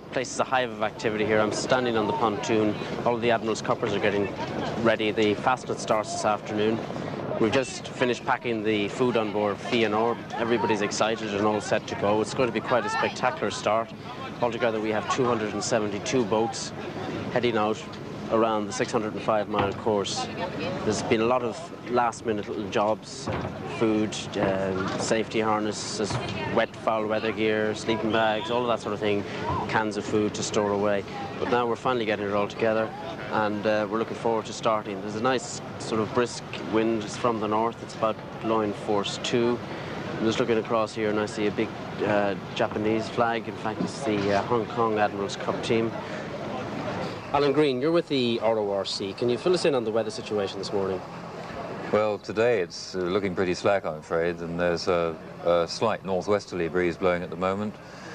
place is a hive of activity here. I'm standing on the pontoon. All of the Admiral's cuppers are getting ready. The Fastnet starts this afternoon. We've just finished packing the food on board Fionor. Everybody's excited and all set to go. It's going to be quite a spectacular start. Altogether, we have 272 boats heading out around the 605-mile course. There's been a lot of last-minute little jobs, food, safety harnesses, wet, foul weather gear, sleeping bags, all of that sort of thing, cans of food to store away. But now we're finally getting it all together, and we're looking forward to starting. There's a nice sort of brisk wind from the north. It's about blowing force 2. I'm just looking across here and I see a big Japanese flag. In fact, it's the Hong Kong Admiral's Cup team. Alan Green, you're with the RORC. Can you fill us in on the weather situation this morning? Well, today it's looking pretty slack, I'm afraid, and there's a slight northwesterly breeze blowing at the moment.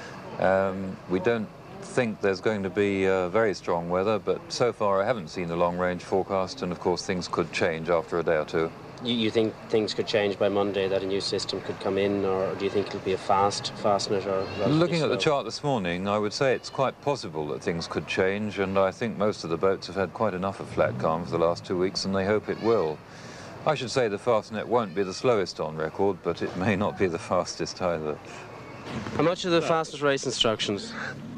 We don't think there's going to be very strong weather, but so far I haven't seen the long-range forecast, and of course things could change after a day or two. You think things could change by Monday, that a new system could come in, or do you think it'll be a Fastnet or... Looking at the chart this morning, I would say it's quite possible that things could change, and I think most of the boats have had quite enough of flat calm for the last 2 weeks, and they hope it will. I should say the Fastnet won't be the slowest on record, but it may not be the fastest either. How much are the Fastnet race instructions?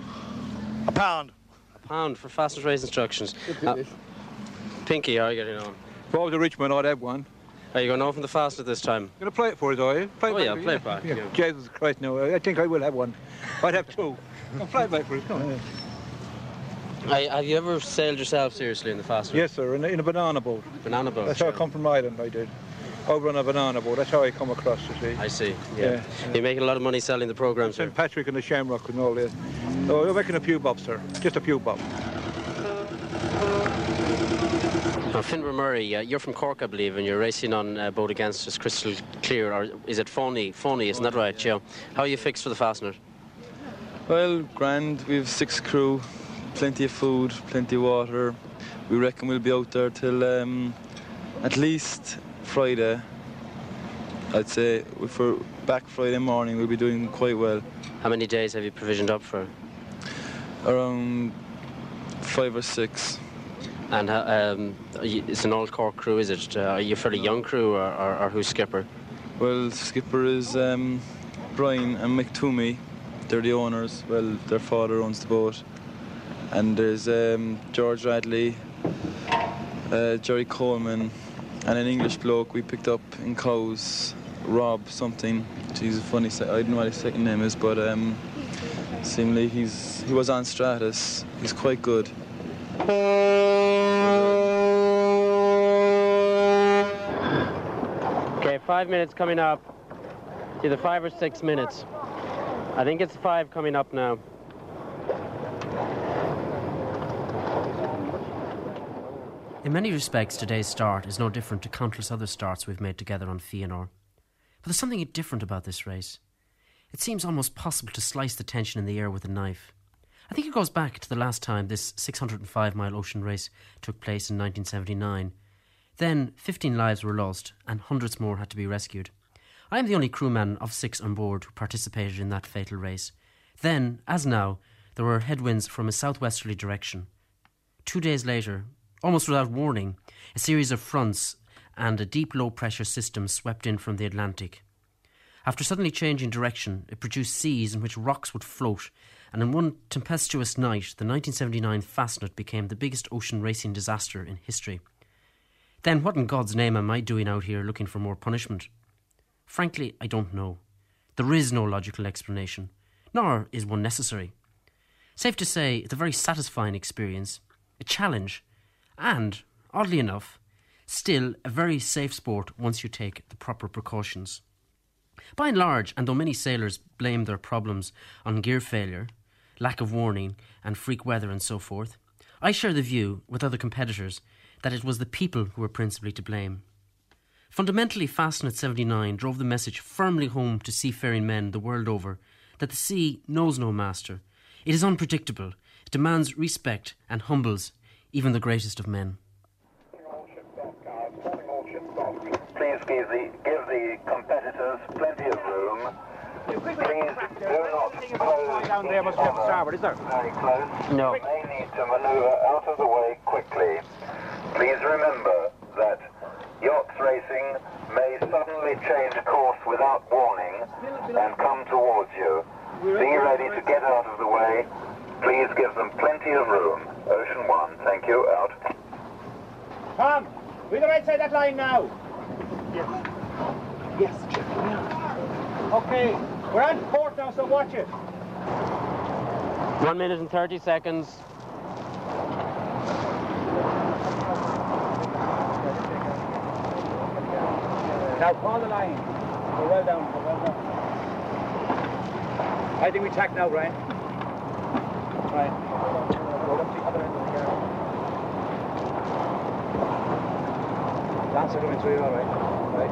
£1. £1 for Fastnet race instructions. Pinky, how are you getting on? If I was a rich man, I'd have one. Are you going off in the Fastnet this time? Going to play it for us, are you? Play play it back. Yeah. Jesus Christ, no, I think I will have one. I'd have 2. I'll play it back for us, come on. Have you ever sailed yourself seriously in the Fastnet? Yes, sir, in a banana boat. Banana boat? That's how I come from Ireland, I did. Over on a banana boat, that's how I come across, you see. I see, yeah. You're making a lot of money selling the programmes, sir? St. Patrick and the Shamrock and all this. Oh, you're making a few bob, sir. Just a few bob. Now, Finra Murray, you're from Cork, I believe, and you're racing on a boat against us, Crystal Clear, or is it Phony? Phony, isn't that right, Joe? How are you fixed for the Fastnet? Well, grand. We have 6 crew, plenty of food, plenty of water. We reckon we'll be out there till at least Friday. I'd say if we're back Friday morning, we'll be doing quite well. How many days have you provisioned up for? Around 5 or 6. And it's an old Cork crew, is it? Are you a fairly young crew, or who's skipper? Well, skipper is Brian and Mick Toomey. They're the owners. Well, their father owns the boat. And there's George Radley, Jerry Coleman, and an English bloke we picked up in Cowes, Rob something. He's a funny, I don't know what his second name is, but seemingly he was on Stratus. He's quite good. Okay, 5 minutes coming up. It's either 5 or 6 minutes. I think it's 5 coming up now. In many respects, today's start is no different to countless other starts we've made together on Fionor. But there's something different about this race. It seems almost possible to slice the tension in the air with a knife. I think it goes back to the last time this 605-mile ocean race took place in 1979. Then 15 lives were lost and hundreds more had to be rescued. I am the only crewman of 6 on board who participated in that fatal race. Then, as now, there were headwinds from a southwesterly direction. 2 days later, almost without warning, a series of fronts and a deep low-pressure system swept in from the Atlantic. After suddenly changing direction, it produced seas in which rocks would float, and in one tempestuous night, the 1979 Fastnet became the biggest ocean racing disaster in history. Then what in God's name am I doing out here looking for more punishment? Frankly, I don't know. There is no logical explanation, nor is one necessary. Safe to say, it's a very satisfying experience, a challenge, and, oddly enough, still a very safe sport once you take the proper precautions. By and large, and though many sailors blame their problems on gear failure, lack of warning, and freak weather and so forth, I share the view, with other competitors, that it was the people who were principally to blame. Fundamentally, Fastnet 79 drove the message firmly home to seafaring men the world over that the sea knows no master. It is unpredictable, it demands respect and humbles even the greatest of men. Please give the competitors plenty of room. Quick, Please do not close down there must be up to starboard, is there? very close. No. You may need to maneuver out of the way quickly. Please remember that yachts racing may suddenly change course without warning and come towards you. Be ready to get out of the way. Please give them plenty of room. Ocean 1, thank you, out. Tom, we're the right side of that line now. Yes. Yes, Chip. Okay, we're on port now, so watch it. 1 minute and 30 seconds. Now call the line. We're well down, we're well down. I think we tack now, Brian. Right. Go up to the other end of the yard. Lance are coming through, all right. Right.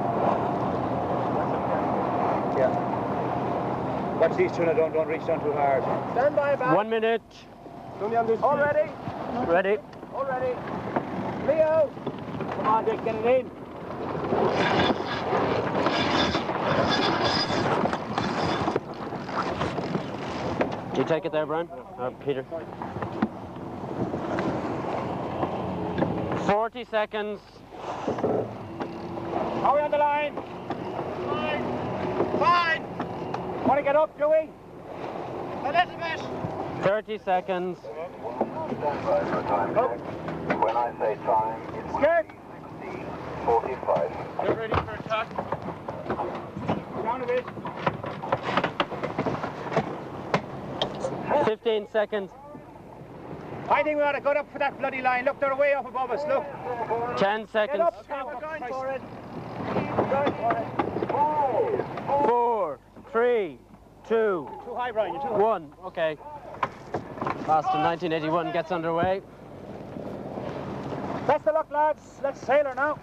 Yeah. Watch these two now, don't reach down too hard. Stand by, back. 1 minute. All ready? Ready. All ready. Leo! Come on, Dick, get it in. Do you take it there, Brian? Peter? 40 seconds. Are we on the line? Fine. Want to get up, Dewey? A little bit. 30 seconds. Stand by for a time check. When I say time, it will Skirt. be 16:45. Get ready for attack. Down a bit. 15 seconds. I think we ought to go up for that bloody line. Look, they're way up above us. Look. 10 Get seconds. up. We're going for it. We're going for it. 4, 3, 2, Too high, Brian. You're too high. 1. Okay. Boston 1981 gets underway. Best of luck, lads. Let's sail her now.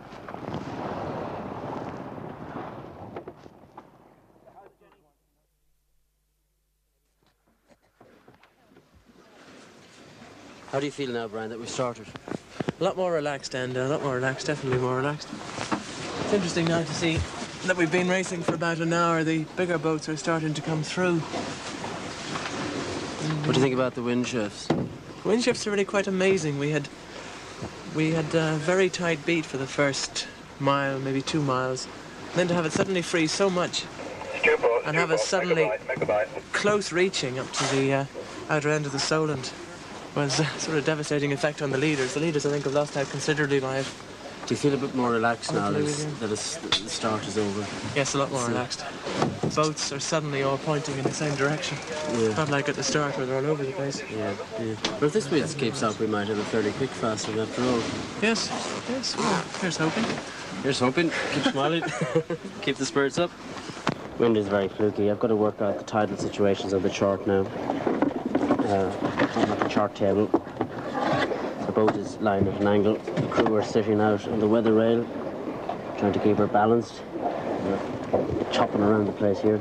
How do you feel now, Brian, that we started? A lot more relaxed, and a lot more relaxed, definitely more relaxed. It's interesting now to see that we've been racing for about an hour. The bigger boats are starting to come through. What do you think about the wind shifts? Wind shifts are really quite amazing. We had a very tight beat for the first mile, maybe 2 miles. And then to have it suddenly freeze so much and have us suddenly close reaching up to the outer end of the Solent was a sort of devastating effect on the leaders. The leaders, I think, have lost out considerably by it. Do you feel a bit more relaxed now that Hopefully the start is over? Yes, a lot more relaxed. Boats are suddenly all pointing in the same direction. Yeah. Not like at the start where they're all over the place. Yeah. But if this wind keeps up, we might have a fairly quick fast one after all. Yes, well, here's hoping. Here's hoping. Keep smiling. Keep the spirits up. Wind is very fluky. I've got to work out the tidal situations on the chart now. I'm at the chart table. The boat is lying at an angle. The crew are sitting out on the weather rail, trying to keep her balanced. We're chopping around the place here.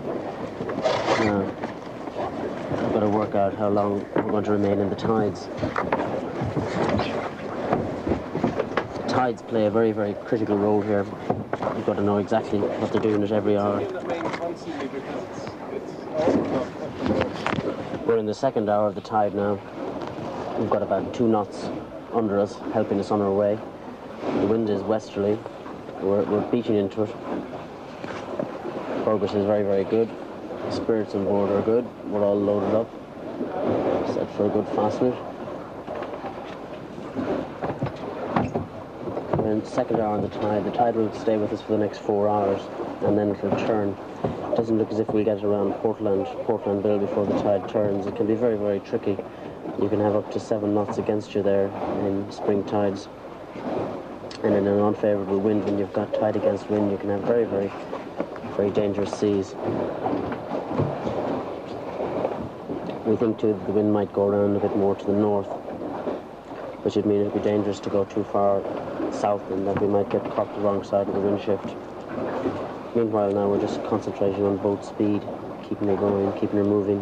I've got to work out how long we're going to remain in the tides. The tides play a very, very critical role here. You've got to know exactly what they're doing at every hour. We're in the second hour of the tide now. We've got about 2 knots under us, helping us on our way. The wind is westerly. We're beating into it. Progress is very, very good. Spirits on board are good. We're all loaded up. Set for a good fastnet. We're in the second hour on the tide. The tide will stay with us for the next 4 hours, and then it'll turn. It doesn't look as if we'll get around Portland Bill before the tide turns. It can be very, very tricky. You can have up to 7 knots against you there in spring tides. And in an unfavourable wind, when you've got tide against wind, you can have very, very, very dangerous seas. We think too that the wind might go around a bit more to the north, which would mean it would be dangerous to go too far south and that we might get caught the wrong side of the wind shift. Meanwhile now we're just concentrating on boat speed, keeping her going, keeping her moving.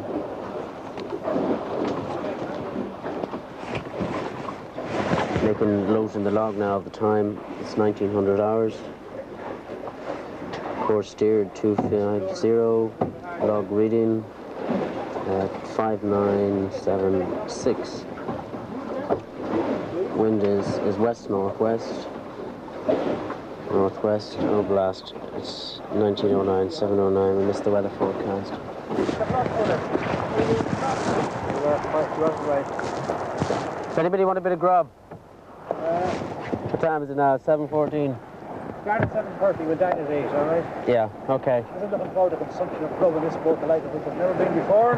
Making loads in the log now of the time. It's 1900 hours. Course steered 250. Log reading at 5976. Wind is west-northwest. Northwest, Oblast. It's 1909, 709. We missed the weather forecast. Does anybody want a bit of grub? What time is it now? 7:14. Start at 7:30, we're down at 8, all right? Yeah, okay. I'm looking forward to consumption of grub in this boat, the like of which I've never been before.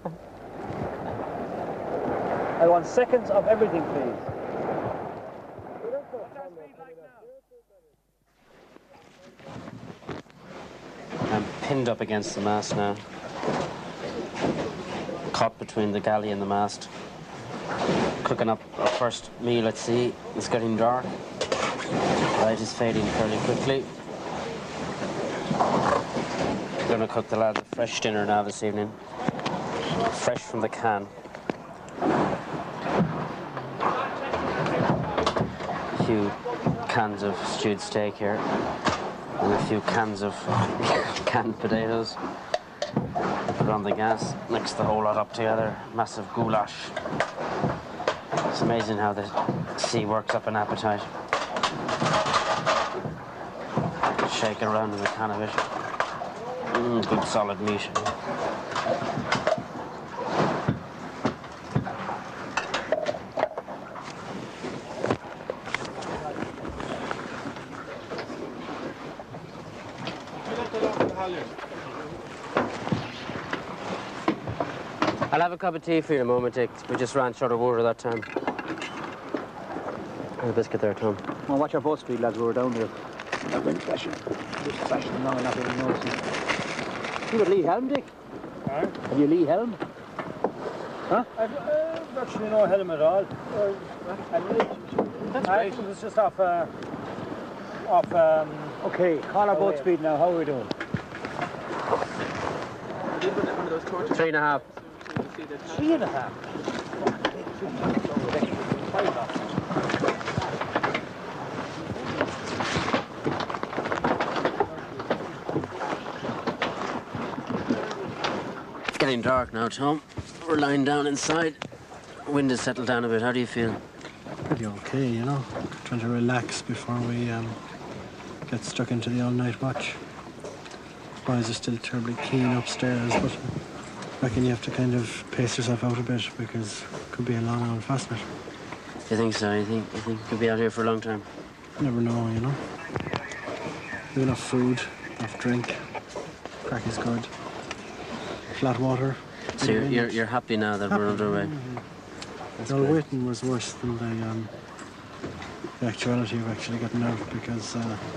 I want seconds of everything, please. I'm pinned up against the mast now. Caught between the galley and the mast. Cooking up our first meal at sea. It's getting dark. Light is fading fairly quickly. Gonna cook the lads a fresh dinner now this evening. Fresh from the can. A few cans of stewed steak here. And a few cans of canned potatoes. Put it on the gas, mix the whole lot up together. Massive goulash. It's amazing how the sea works up an appetite. Shake it around in the can of it. Good solid meat. I'll have a cup of tea for you in a moment, Dick. We just ran short of water that time. And a biscuit there, Tom. Well, watch our boat speed, lads, we were down there. I've been flashing. Just flashing along and not even noticing. You got Lee Helm, Dick? Huh? Have you Lee Helm? Huh? I've virtually no helm at all. That's great. It was just off okay, call our boat speed now. How are we doing? 3.5. 3.5. It's getting dark now, Tom. We're lying down inside. Wind has settled down a bit. How do you feel? Pretty okay, you know. Trying to relax before we get stuck into the all-night watch. Boys are still terribly keen upstairs, but I reckon you have to kind of pace yourself out a bit because it could be a long old fast night. You think so? You think you'll be out here for a long time? Never know, you know. There's enough food, enough drink. Crack is good. Flat water. So you're happy now that we're underway? The waiting was worse than the actuality of actually getting out because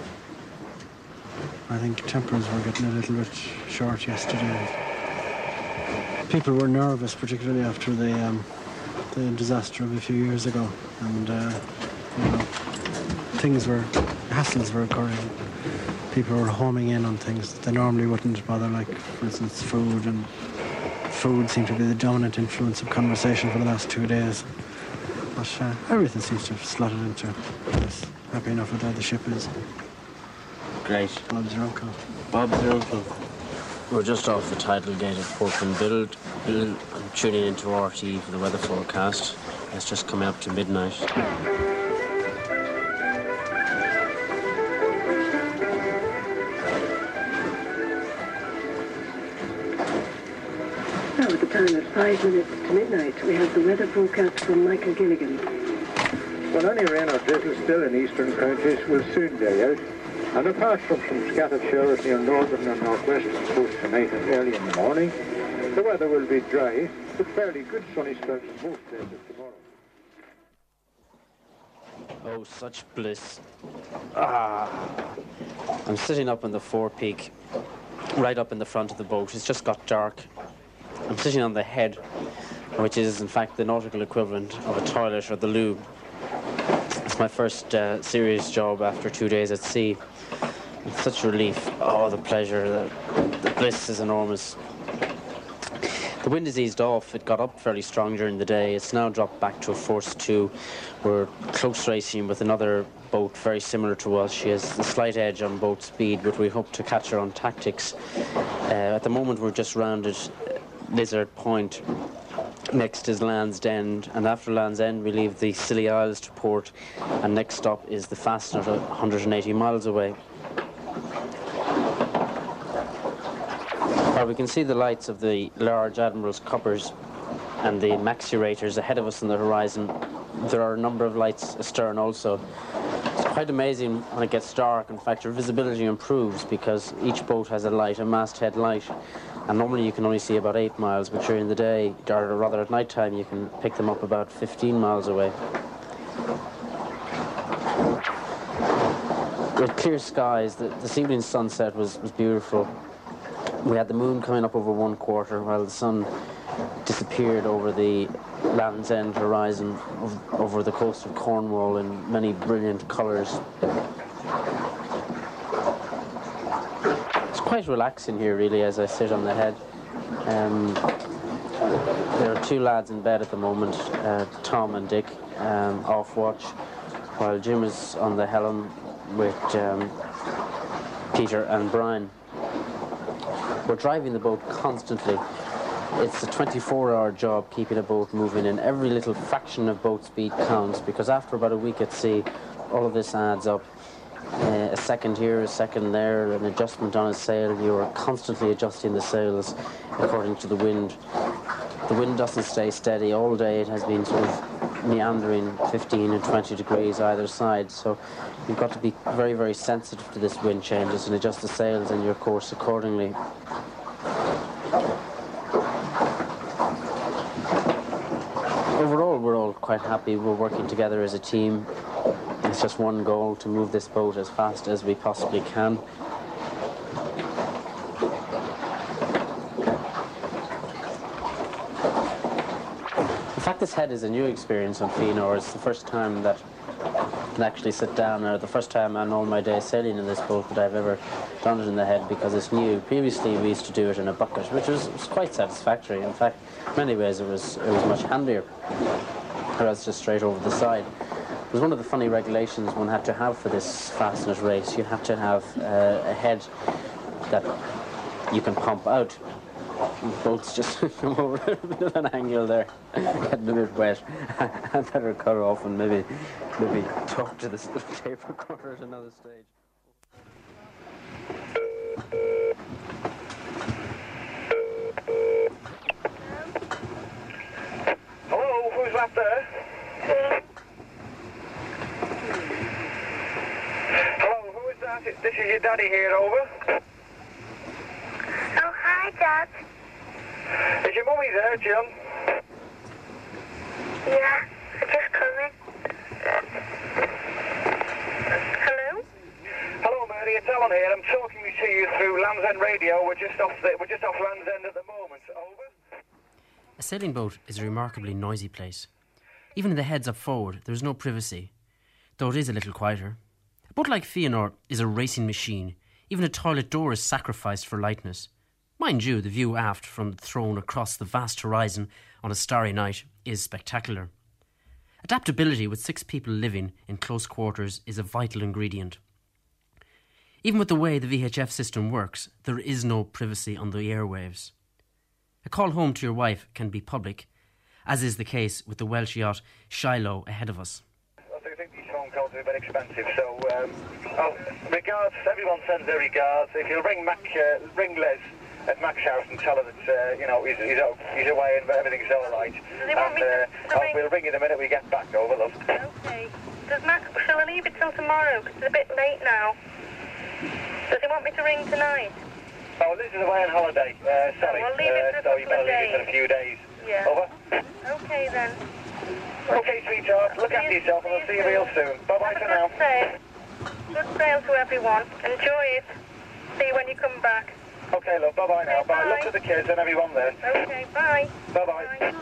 I think tempers were getting a little bit short yesterday. People were nervous, particularly after the disaster of a few years ago, and you know, hassles were occurring. People were homing in on things that they normally wouldn't bother, like, for instance, food, and food seemed to be the dominant influence of conversation for the last 2 days. But everything seems to have slotted into this. Happy enough with how the ship is. Great. Bob's your uncle. Bob's your uncle. We're just off the tidal gate of Portland Bill. I'm tuning into RTE for the weather forecast. It's just coming up to midnight. Now at the time of 5 minutes to midnight, we have the weather forecast from Michael Gilligan. Well, any rain or drizzle still in eastern counties will soon die out. And apart from some scattered showers near northern and northwestern coast tonight and early in the morning, the weather will be dry, with fairly good sunny spells in most days of tomorrow. Oh, such bliss. I'm sitting up on the forepeak, right up in the front of the boat. It's just got dark. I'm sitting on the head, which is in fact the nautical equivalent of a toilet or the loo. It's my first serious job after 2 days at sea. It's such relief. Oh, the pleasure, the bliss is enormous. The wind has eased off. It got up fairly strong during the day. It's now dropped back to a force 2. We're close racing with another boat very similar to us. She has a slight edge on boat speed, but we hope to catch her on tactics. At the moment, we're just rounded Lizard Point. Next is Land's End, and after Land's End we leave the Scilly Isles to port, and next stop is the Fastnet, 180 miles away. Well, we can see the lights of the large Admiral's cuppers and the maxi-raters ahead of us on the horizon. There are a number of lights astern also. It's quite amazing when it gets dark. In fact, your visibility improves because each boat has a light, a masthead light. And normally you can only see about 8 miles, but during the day, or rather at night time, you can pick them up about 15 miles away. With clear skies, this evening's sunset was beautiful. We had the moon coming up over one quarter while the sun disappeared over the Land's End horizon, over the coast of Cornwall in many brilliant colours. Quite relaxing here, really, as I sit on the head. There are 2 lads in bed at the moment, Tom and Dick, off watch, while Jim is on the helm with Peter and Brian. We're driving the boat constantly. It's a 24-hour job keeping a boat moving, and every little fraction of boat speed counts, because after about a week at sea, all of this adds up. A second here, a second there, an adjustment on a sail. You're constantly adjusting the sails according to the wind. The wind doesn't stay steady all day. It has been sort of meandering 15 and 20 degrees either side. So you've got to be very, very sensitive to this wind changes and adjust the sails and your course accordingly. Overall, we're all quite happy. We're working together as a team. It's just one goal, to move this boat as fast as we possibly can. In fact, this head is a new experience on Fionor. It's the first time that I can actually sit down, or the first time in all my days sailing in this boat that I've ever done it in the head, because it's new. Previously, we used to do it in a bucket, which was quite satisfactory. In fact, in many ways, it was much handier, whereas just straight over the side. It was one of the funny regulations one had to have for this Fastnet race. You have to have a head that you can pump out. Boats just come over a bit of an angle there, getting a bit wet. I better cut off and maybe talk to this little tape recorder at another stage. Hello, who's left there? Hello, who is that? This is your daddy here, over. Oh, hi, Dad. Is your mummy there, Jim? Yeah, I'm just coming. Hello? Hello, Mary, it's Alan here. I'm talking to you through Land's End Radio. We're just off Land's End at the moment. Over. A sailing boat is a remarkably noisy place. Even in the heads up forward, there is no privacy, though it is a little quieter. A boat like Fionor is a racing machine. Even a toilet door is sacrificed for lightness. Mind you, the view aft from the throne across the vast horizon on a starry night is spectacular. Adaptability with 6 people living in close quarters is a vital ingredient. Even with the way the VHF system works, there is no privacy on the airwaves. A call home to your wife can be public, as is the case with the Welsh yacht Shiloh ahead of us. I think these phone calls are a bit expensive, so regards, everyone sends their regards. If you'll ring Les at Mac's house and tell her that he's away and everything's all right. We'll ring you the minute we get back, over, love. Okay. Shall I leave it till tomorrow? Because it's a bit late now. Does he want me to ring tonight? Oh, Liz is away on holiday. Sorry. I'll leave it for so you better leave it for a few days. Yeah. Over. Okay then. Okay, sweetheart. Look after yourself and I'll see you real soon. Bye-bye for now. Good sail to everyone. Enjoy it. See you when you come back. Okay, love. Bye-bye now. Bye. Look at the kids and everyone there. Okay, bye. Bye-bye.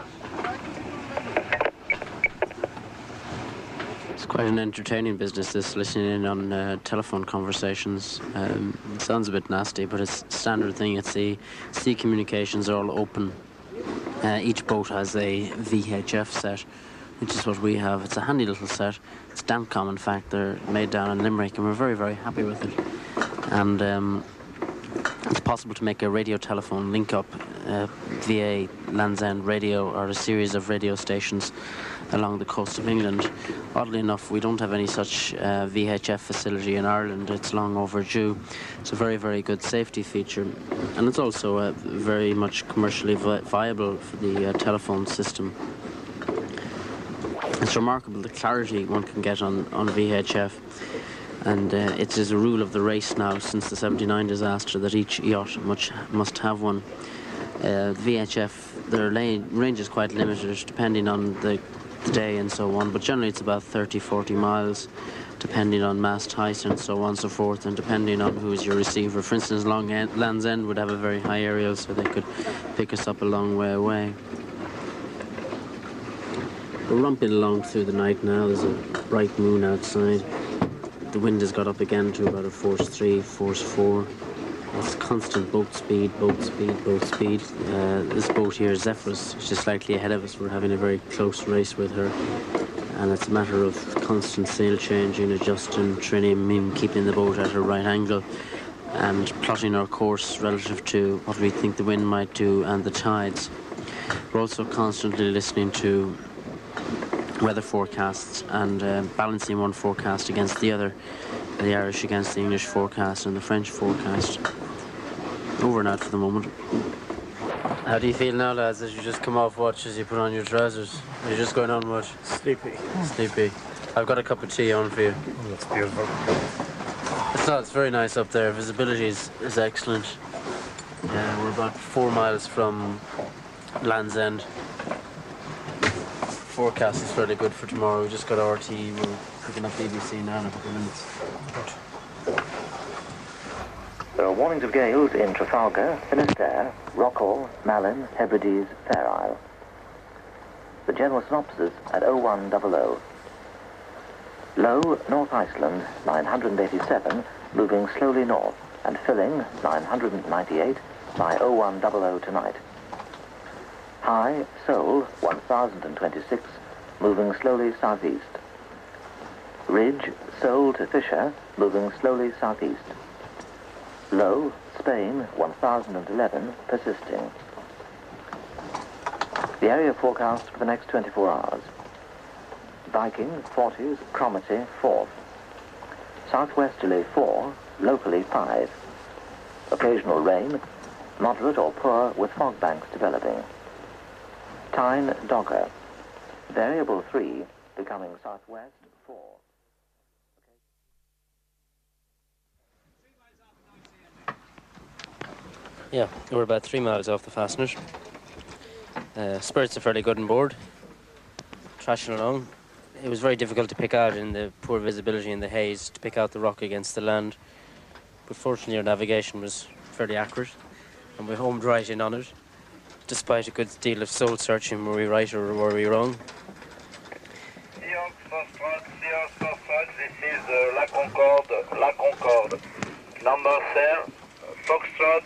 It's quite an entertaining business, this, listening in on telephone conversations. It sounds a bit nasty, but it's a standard thing at sea. Sea communications are all open. Each boat has a VHF set, which is what we have. It's a handy little set. It's Damcom, in fact. They're made down in Limerick, and we're very, very happy with it. And it's possible to make a radio telephone link up via Land's End Radio or a series of radio stations along the coast of England. Oddly enough, we don't have any such VHF facility in Ireland. It's long overdue. It's a very, very good safety feature, and it's also very much commercially viable for the telephone system. It's remarkable the clarity one can get on VHF, and it is a rule of the race now since the 79 disaster that each yacht must have one. VHF, their range is quite limited depending on the day and so on, but generally it's about 30-40 miles depending on mast height and so on and so forth, and depending on who is your receiver. For instance, Land's End would have a very high aerial, so they could pick us up a long way away. We're romping along through the night now. There's a bright moon outside. The wind has got up again to about a force 3, force 4. It's constant boat speed, boat speed, boat speed. This boat here, Zephyrus, which is slightly ahead of us. We're having a very close race with her. And it's a matter of constant sail changing, adjusting, trimming, keeping the boat at a right angle, and plotting our course relative to what we think the wind might do and the tides. We're also constantly listening to weather forecasts and balancing one forecast against the other, the Irish against the English forecast and the French forecast. Over and out for the moment. How do you feel now, lads, as you just come off watch, as you put on your trousers? You're just going on watch? Sleepy. Sleepy. I've got a cup of tea on for you. Oh, that's beautiful. It's very nice up there. Visibility is excellent. We're about 4 miles from Land's End. Forecast is fairly good for tomorrow. We just got RT. We're picking up BBC now in a couple of minutes. There are warnings of gales in Trafalgar, Finisterre, Rockall, Malin, Hebrides, Fair Isle. The general synopsis at 0100. Low, North Iceland, 987, moving slowly north, and filling, 998, by 0100 tonight. High, Seoul, 1026, moving slowly southeast. Ridge, Seoul to Fisher, moving slowly southeast. Low, Spain, 1011, persisting. The area forecast for the next 24 hours. Viking, 40s, Cromarty, 4th. Southwesterly 4, locally 5. Occasional rain, moderate or poor with fog banks developing. Tyne, Dogger. Variable 3, becoming southwest 4. Yeah, we're about 3 miles off the fasteners. Spirits are fairly good on board. Trashing along. It was very difficult to pick out in the poor visibility in the haze, to pick out the rock against the land. But fortunately our navigation was fairly accurate, and we homed right in on it, despite a good deal of soul searching. Were we right or were we wrong? Seahawks Foxtrot, this is La Concorde. Number cell, Foxtrot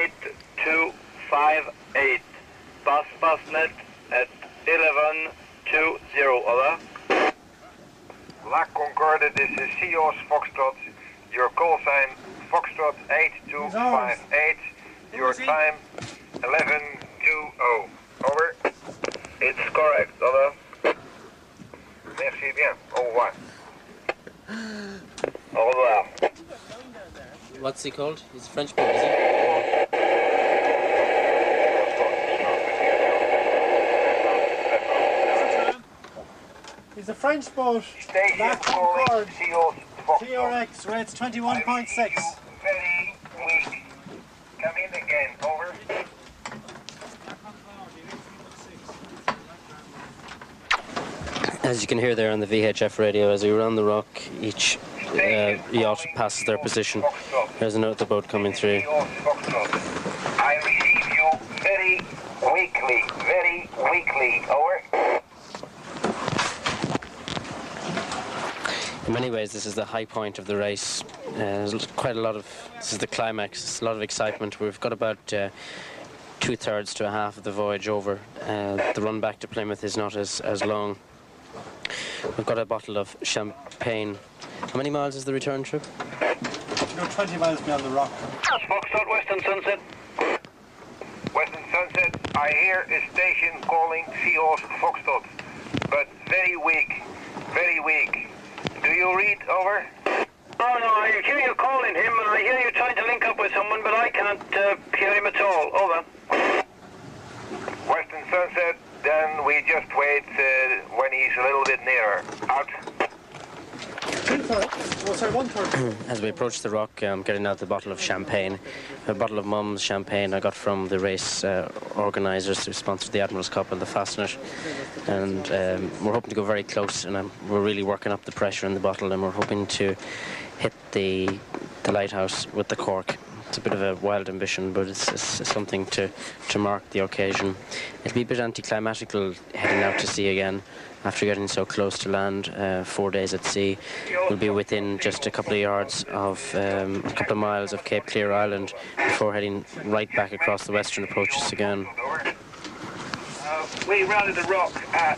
8258. Pass net at 1120, over. La Concorde, this is Seahawks Foxtrot. Your call sign, Foxtrot 8258. Your time, 1120. Over. It's correct, over. Merci bien. Au revoir. Au revoir. What's he called? He's a French boy, is he? He's a French boat. La Concorde. TRX rates 21.6. Very weak. Come in again. Over. As you can hear there on the VHF radio, as we run the rock, each yacht passes their position. There's another boat coming through. I receive you very weakly. Over. In many ways, this is the high point of the race. There's quite a lot of... This is the climax. There's a lot of excitement. We've got about 2/3 to a half of the voyage over. The run back to Plymouth is not as long. We've got a bottle of champagne. How many miles is the return trip? 20 miles beyond the rock. Foxtrot, Western Sunset. Western Sunset, I hear a station calling Seahorse Foxtrot, but very weak, very weak. Do you read, over? Oh no, I hear you calling him and I hear you trying to link up with someone, but I can't hear him at all, over. Western Sunset, then we just wait when he's a little bit nearer. Out. As we approach the rock, I'm getting out the bottle of champagne, a bottle of Mum's champagne I got from the race organisers who sponsored the Admiral's Cup and the Fastnet, and we're hoping to go very close, and we're really working up the pressure in the bottle, and we're hoping to hit the lighthouse with the cork. It's a bit of a wild ambition, but it's something to mark the occasion. It'll be a bit anticlimatical heading out to sea again after getting so close to land. 4 days at sea. We'll be within just a couple of yards of a couple of miles of Cape Clear Island before heading right back across the western approaches again. We rounded the rock at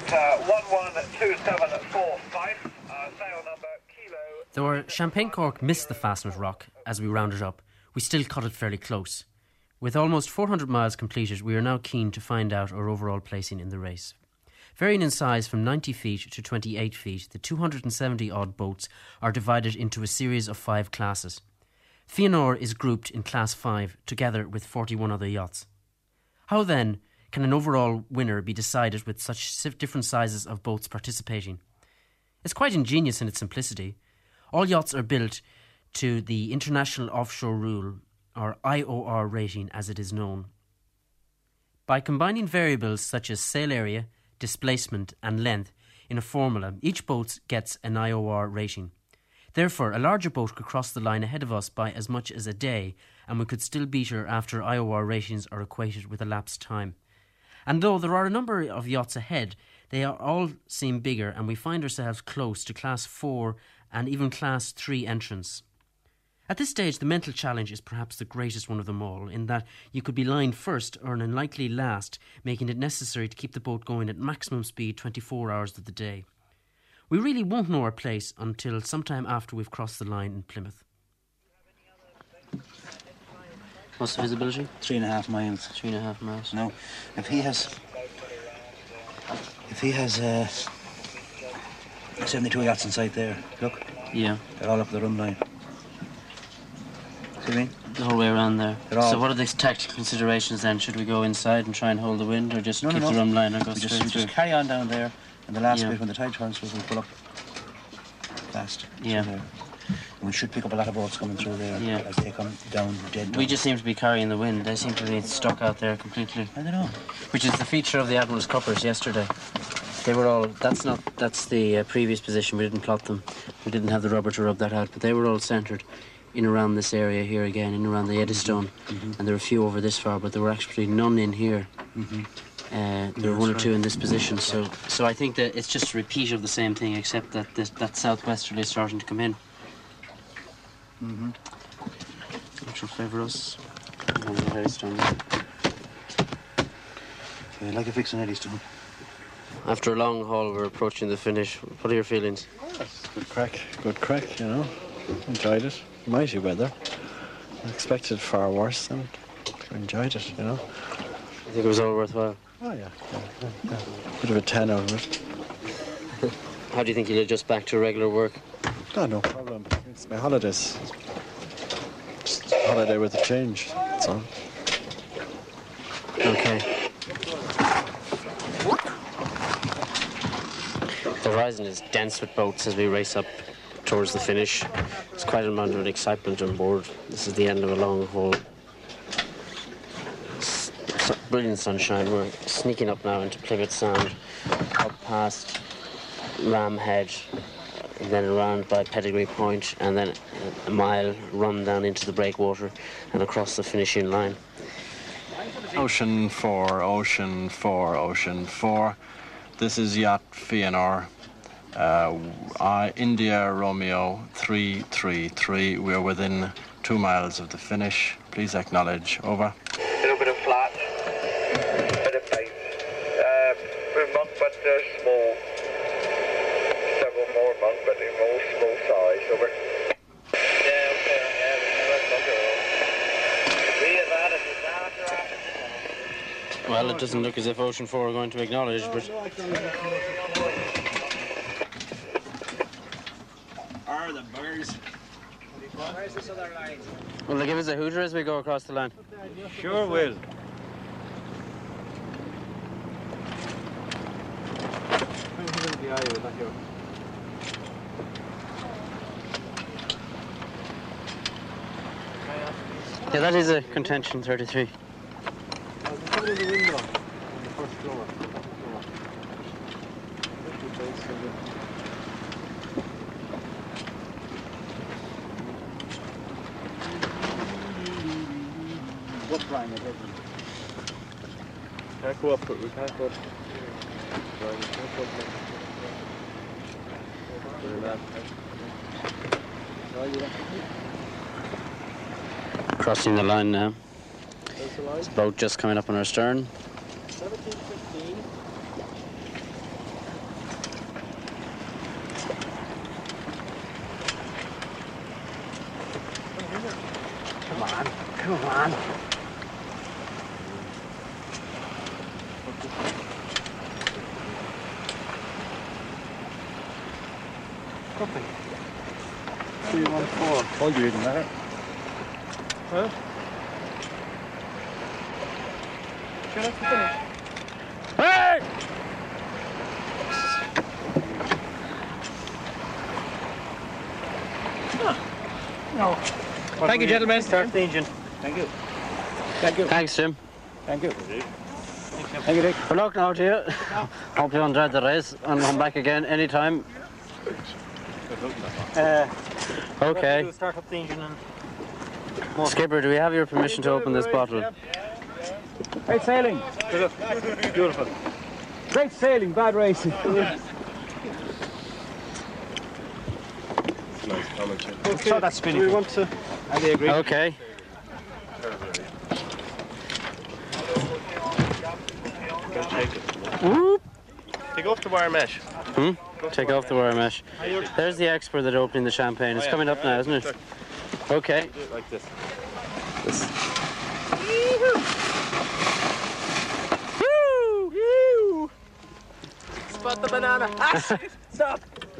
112745. Sail number kilo. Though our champagne cork missed the Fastnet rock as we rounded up, we still cut it fairly close. With almost 400 miles completed, we are now keen to find out our overall placing in the race. Varying in size from 90 feet to 28 feet, the 270-odd boats are divided into a series of 5 classes. Fianor is grouped in Class 5, together with 41 other yachts. How then can an overall winner be decided with such different sizes of boats participating? It's quite ingenious in its simplicity. All yachts are built to the International Offshore Rule, or IOR rating as it is known. By combining variables such as sail area, displacement and length in a formula, each boat gets an IOR rating. Therefore, a larger boat could cross the line ahead of us by as much as a day, and we could still beat her after IOR ratings are equated with elapsed time. And though there are a number of yachts ahead, they all seem bigger, and we find ourselves close to Class 4 and even Class 3 entrants. At this stage, the mental challenge is perhaps the greatest one of them all, in that you could be lined first or unlikely last, making it necessary to keep the boat going at maximum speed 24 hours of the day. We really won't know our place until sometime after we've crossed the line in Plymouth. What's the visibility? 3.5 miles. 3.5 miles. No, if he has 72 yachts in sight there, look. Yeah. They're all up the run line. See what I mean? The whole way around there. So what are the tactical considerations then? Should we go inside and try and hold the wind, or just keep the run line and go straight through? Just carry on down there, and the last bit when the tide turns, we'll pull up fast. Yeah. We should pick up a lot of boats coming through there as they come down dead. We just seem to be carrying the wind. They seem to be stuck out there completely. I don't know. Which is the feature of the Admiral's Cuppers yesterday. They were all... That's the previous position. We didn't plot them. We didn't have the rubber to rub that out. But they were all centred in around this area here again, in around the Eddystone. Mm-hmm. And there were a few over this far, but there were actually none in here. Mm-hmm. There were one or two in this position. So I think that it's just a repeat of the same thing, except that that southwesterly is starting to come in. Mm-hmm. Which will favour us. And the Eddystone. Yeah, like a fix on Eddystone. After a long haul, we're approaching the finish. What are your feelings? Good crack, you know. Enjoyed it. Mighty weather. I expected far worse, and enjoyed it, you know. I think it was all worthwhile. Oh, yeah. Bit of a 10 out of it. How do you think you'll adjust back to regular work? Oh, no problem. It's my holidays. Just a holiday with a change, that's all. Okay. The horizon is dense with boats as we race up towards the finish. There's quite an amount of excitement on board. This is the end of a long haul. Brilliant sunshine. We're sneaking up now into Plymouth Sound, up past Ram Head, and then around by Pedigree Point, and then a mile run down into the breakwater and across the finishing line. Ocean 4, Ocean 4, Ocean 4. This is Yacht Fianor. India Romeo 333. We're within 2 miles of the finish. Please acknowledge. Over. A little bit of flat. several more months, but they're more small size. Over. Well, it doesn't look as if Ocean 4 are going to acknowledge, but... Are the buggers? Where's this other line? Will they give us a hooter as we go across the line? Sure will. Yeah, that is a contention 33. In the window on the first floor. What line is it? Can't go up, we can't go up. Crossing the line now. There's a boat just coming up on our stern. 17:15. Come on, come on. Copy. 314. I'll do it in that. Huh? Sure, that's the finish. Hey! No. Thank you, gentlemen. Start the engine. Thank you. Thank you. Thanks, Jim. Thank you. Thank you, Dick. Good luck now to you. Hope you enjoyed the race and come back again anytime. Okay. Start up the engine and... Skipper, do we have your permission to open this bottle? Great sailing. Beautiful. Great sailing, bad racing. So that's spinning. We want to... And they agree. Okay. Whoop. Take off the wire mesh. Take off the wire mesh. There's the expert that opening the champagne. It's coming up now, isn't it? Okay. Do it like this. Woo! Spot the banana. Stop!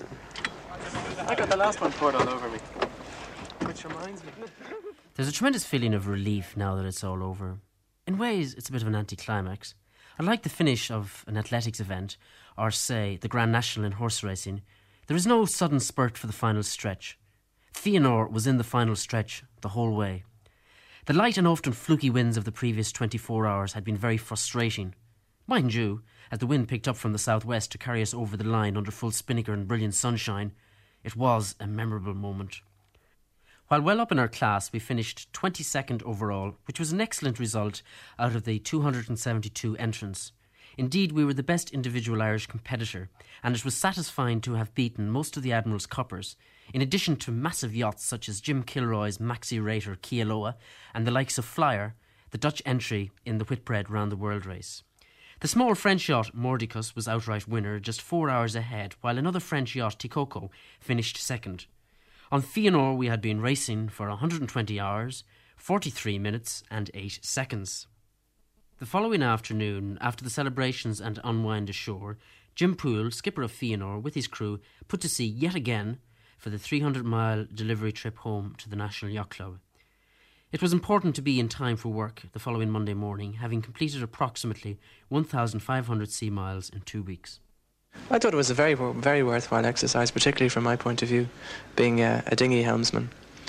I got the last one poured all over me. Which reminds me. There's a tremendous feeling of relief now that it's all over. In ways, it's a bit of an anticlimax. Unlike the finish of an athletics event, or say, the Grand National in horse racing, there is no sudden spurt for the final stretch. Fionor was in the final stretch the whole way. The light and often fluky winds of the previous 24 hours had been very frustrating. Mind you, as the wind picked up from the southwest to carry us over the line under full spinnaker and brilliant sunshine, it was a memorable moment. While well up in our class, we finished 22nd overall, which was an excellent result out of the 272 entrants. Indeed, we were the best individual Irish competitor, and it was satisfying to have beaten most of the Admiral's cuppers, in addition to massive yachts such as Jim Kilroy's Maxi Raider Kealoha and the likes of Flyer, the Dutch entry in the Whitbread Round the World race. The small French yacht Mordicus was outright winner, just 4 hours ahead, while another French yacht, Tikoko, finished second. On Fionor we had been racing for 120 hours, 43 minutes and 8 seconds. The following afternoon, after the celebrations and unwind ashore, Jim Poole, skipper of Fionor, with his crew, put to sea yet again for the 300-mile delivery trip home to the National Yacht Club. It was important to be in time for work the following Monday morning, having completed approximately 1,500 sea miles in 2 weeks. I thought it was a very, very worthwhile exercise, particularly from my point of view, being a dinghy helmsman,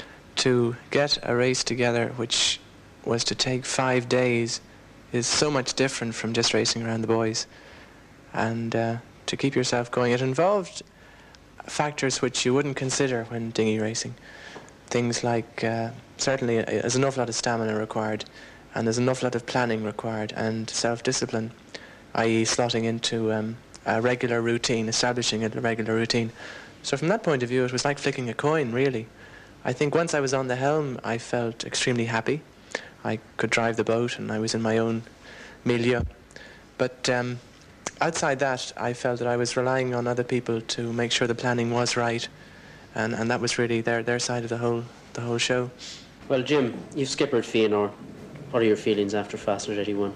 to get a race together which was to take 5 days is so much different from just racing around the buoys. And to keep yourself going, it involved factors which you wouldn't consider when dinghy racing. Things like, certainly there's an awful lot of stamina required, and there's an awful lot of planning required, and self-discipline, i.e. slotting into a regular routine, establishing a regular routine. So from that point of view, it was like flicking a coin, really. I think once I was on the helm, I felt extremely happy. I could drive the boat, and I was in my own milieu. But outside that, I felt that I was relying on other people to make sure the planning was right, and that was really their side of the whole show. Well, Jim, you've skippered Fianor. What are your feelings after Fastnet 81?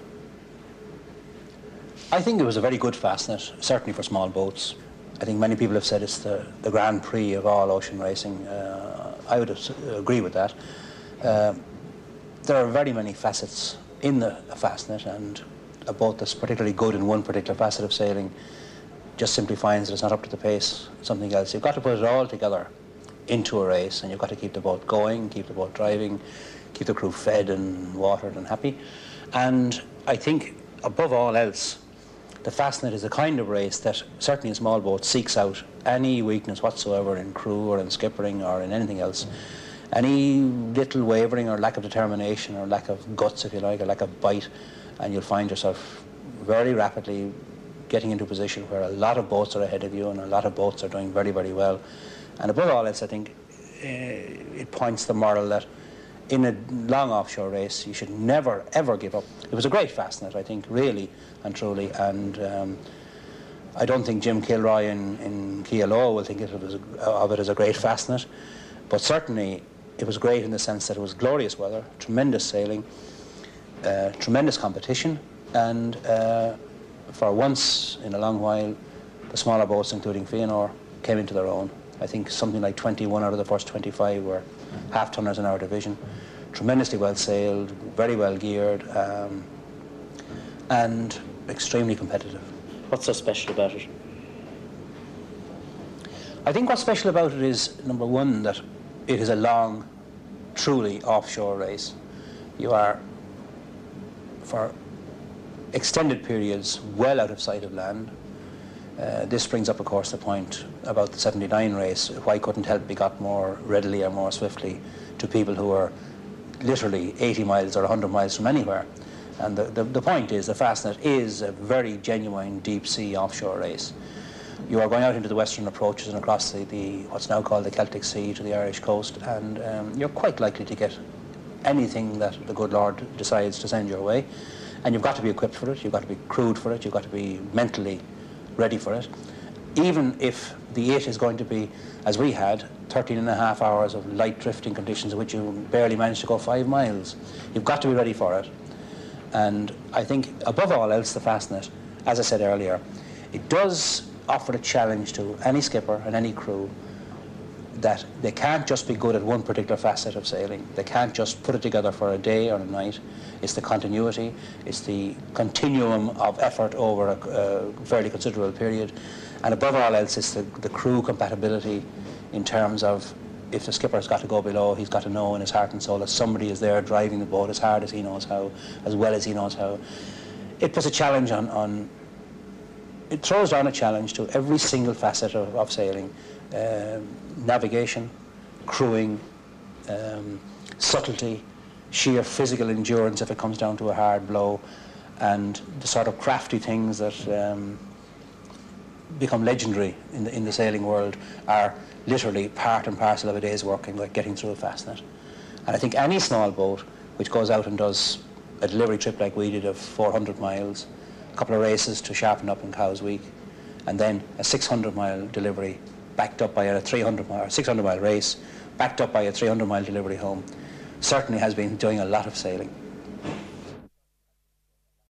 I think it was a very good Fastnet, certainly for small boats. I think many people have said it's the Grand Prix of all ocean racing. I would agree with that. There are very many facets in the Fastnet, and a boat that's particularly good in one particular facet of sailing just simply finds that it's not up to the pace, something else. You've got to put it all together into a race, and you've got to keep the boat going, keep the boat driving, keep the crew fed and watered and happy. And I think, above all else, the Fastnet is the kind of race that, certainly in small boats, seeks out any weakness whatsoever in crew or in skippering or in anything else. Any little wavering or lack of determination or lack of guts, if you like, or lack of bite, and you'll find yourself very rapidly getting into a position where a lot of boats are ahead of you and a lot of boats are doing very, very well. And above all else, I think it points the moral that in a long offshore race, you should never, ever give up. It was a great Fastnet, I think, really and truly, and I don't think Jim Kilroy in Kealoha will think of it as a great Fastnet, but certainly it was great in the sense that it was glorious weather, tremendous sailing, tremendous competition, and for once in a long while, the smaller boats, including Fianor, came into their own. I think something like 21 out of the first 25 were half-tonners in our division. Tremendously well sailed, very well geared, and extremely competitive. What's so special about it? I think what's special about it is, number one, that it is a long, truly offshore race. You are, for extended periods, well out of sight of land. This brings up, of course, the point about the 79 race. Why couldn't help be got more readily or more swiftly to people who are literally 80 miles or 100 miles from anywhere? And the point is, the Fastnet is a very genuine deep-sea offshore race. You are going out into the western approaches and across the what's now called the Celtic Sea to the Irish coast, and you're quite likely to get anything that the good Lord decides to send your way. And you've got to be equipped for it, you've got to be crewed for it, you've got to be mentally ready for it. Even if the it is going to be, as we had, 13 and a half hours of light drifting conditions in which you barely managed to go 5 miles, you've got to be ready for it. And I think, above all else, the Fastnet, as I said earlier, it does offer a challenge to any skipper and any crew that they can't just be good at one particular facet of sailing. They can't just put it together for a day or a night. It's the continuity, it's the continuum of effort over a fairly considerable period, and above all else, it's the crew compatibility in terms of if the skipper's got to go below, he's got to know in his heart and soul that somebody is there driving the boat as hard as he knows how, as well as he knows how. It puts a challenge it throws down a challenge to every single facet of sailing. Navigation, crewing, subtlety, sheer physical endurance if it comes down to a hard blow, and the sort of crafty things that become legendary in the sailing world are literally part and parcel of a day's working, like getting through a Fastnet. And I think any small boat which goes out and does a delivery trip like we did of 400 miles, a couple of races to sharpen up in Cowes Week, and then a 600-mile delivery backed up by a 600-mile race, backed up by a 300-mile delivery home, certainly has been doing a lot of sailing.